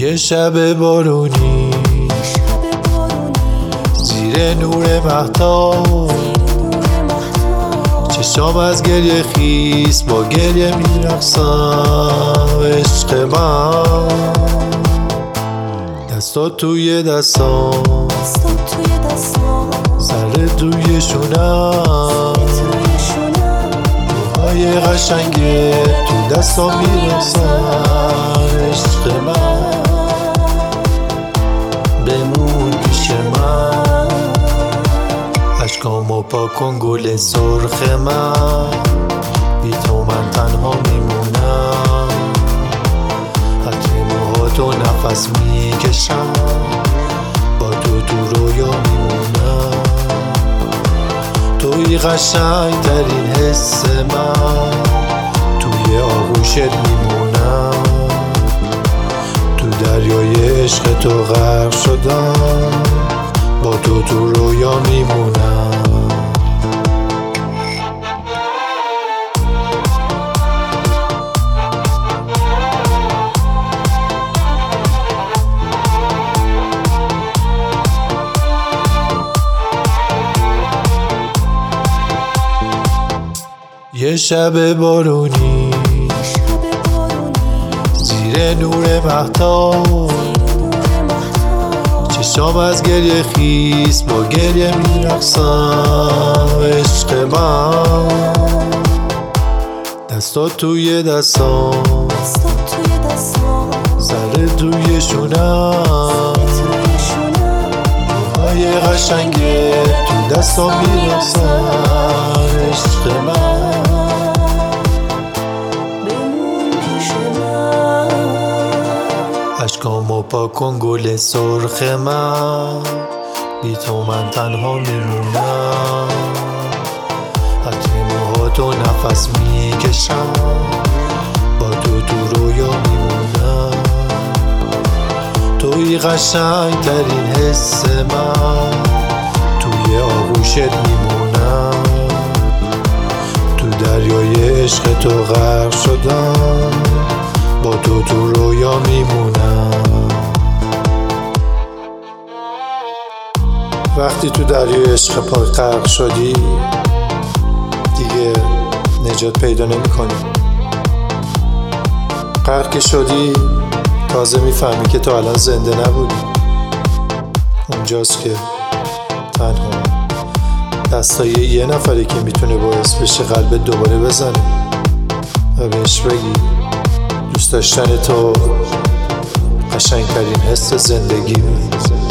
یه شب بارونی زیر نور مهتاب، چشام از گریه خیس با گریه میرقصم. عشق من دستات توی دستام، سر توی شونم، موهای قشنگه تو دستام میرقصن. عشق من بمون پیش من، اشکامو پاک کن گل سرخ من، بی تو من تنها میمونم. حتی موهاتو نفس میکشم، با تو رویا میمونم. توی قشنگ ترین حس من، توی آغوشت میمونم. تو دریای عشق تو غرق شدم، با تو رویا میمونم. یه شب بارونی زیر نور مهتاب، چشام از گریه خیس با گریه میرقصم. عشق من دستات توی دستام، سر توی شونم، موهای قشنگه تو دستام میرقصن. عشق من اشکامو پاک کن گل سرخ من، بی تو من تنها میمونم. حتی موهاتو نفس میکشم، با تو رویا میمونم. توی قشنگ ترین حس من، توی آغوشت میمونم. تو دریای عشق تو غرق شدم، با تو رویا میمونم. وقتی تو دریای عشق پاک غرق شدی، دیگه نجات پیدا نمی کنی. غرق که شدی تازه میفهمی که تو الان زنده نبودی. اونجاست که تنها دستای یه نفری که میتونه باعث بشه قلبت دوباره بزنه و بهش بگی دوست داشتن تو قشنگترین حس زندگی.